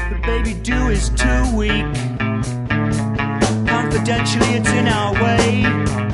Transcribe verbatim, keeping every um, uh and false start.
The baby dew is too weak. Confidentially, it's in our way.